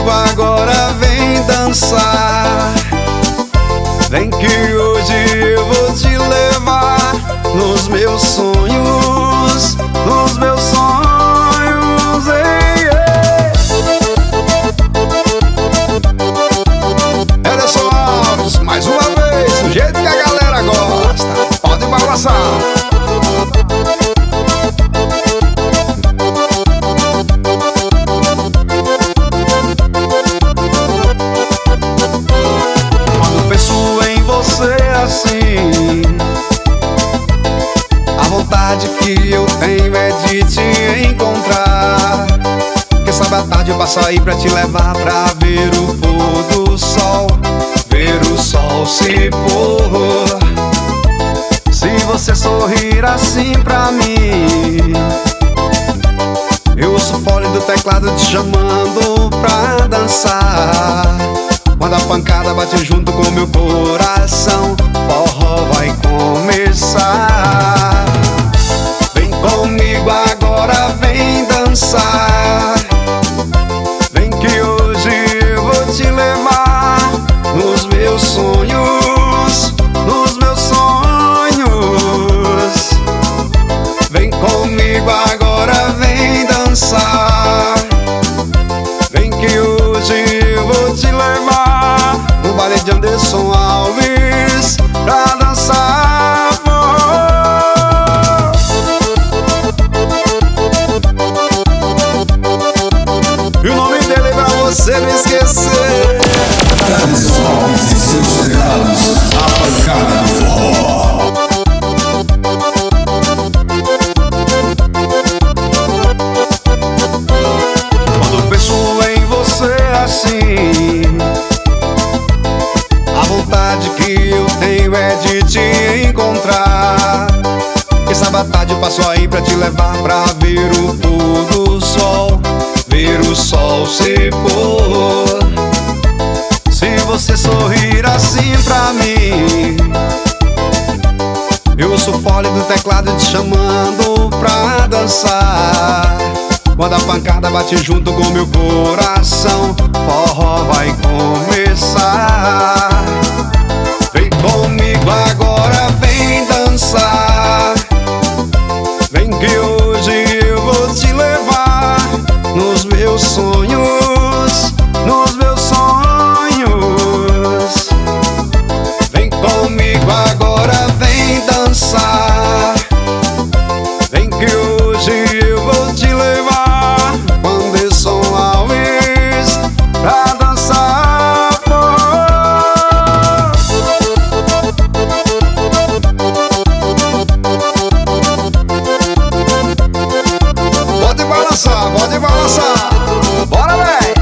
comigo agora, vem dançar. Vem que hoje eu vou te levar nos meus sonhos, nos meus sonhos, ei, ei. Ederson Alves, mais uma vez, do jeito que a galera gosta. Pode balançar. Assim, a vontade que eu tenho é de te encontrar. Quem sabe à tarde eu passo aí pra te levar pra ver o pôr do sol, ver o sol se pôr. Se você sorrir assim pra mim, eu ouço o fole do teclado te chamando pra dançar. Quando a pancada bate junto com meu coração, forró vai começar. Vem comigo agora, vem dançar. Vem que hoje eu vou te levar nos meus sonhos, nos meus sonhos. Vem comigo agora, vem dançar. Vem que hoje eu vou te levar no baile de Anderson Alves pra dançar forró. E o nome dele é pra você não esquecer. Anderson Alves e seus teclados, a pancada do forró. Quando penso em você assim, a vontade que eu tenho é de te encontrar. Quem sabe à tarde eu passo aí pra te levar pra ver o pôr do sol, ver o sol se pôr. Se você sorrir assim pra mim, eu ouço o fole do teclado te chamando pra dançar. Quando a pancada bate junto com meu coração, forró vai começar. Vem comigo agora, vem dançar. Vem que hoje eu vou te levar nos meus sonhos, nos meus sonhos. Vem comigo agora, vem dançar. Vem que hoje eu vou te levar com Anderson Alves pra dançar forró. Pode balançar, bora, véi!